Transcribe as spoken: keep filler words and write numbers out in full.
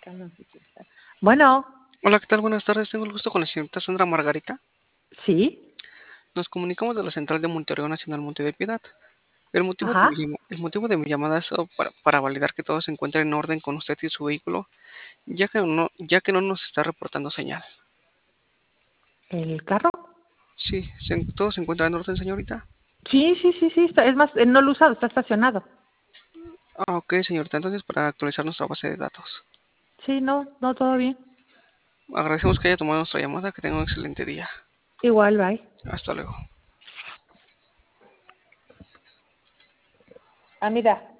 Bueno, Hola, ¿qué tal? Buenas tardes. Tengo el gusto con la señorita Sandra Margarita. sí, Nos comunicamos de la central de Monterrey Nacional Monte de Piedad. El motivo de mi, ajá, llama- el motivo de mi llamada es oh, para, para validar que todo se encuentra en orden con usted y su vehículo, ya que no, ya que no nos está reportando señal. el carro. Sí, se- todo se encuentra en orden, señorita. Sí, sí, sí, sí, está, es más, eh, no lo he usado, está estacionado. Ah, ok, señorita. Entonces, para actualizar nuestra base de datos. Sí, no, no, todo bien. Agradecemos que haya tomado nuestra llamada. Que tenga un excelente día. Igual, bye. Hasta luego. Ah, mira.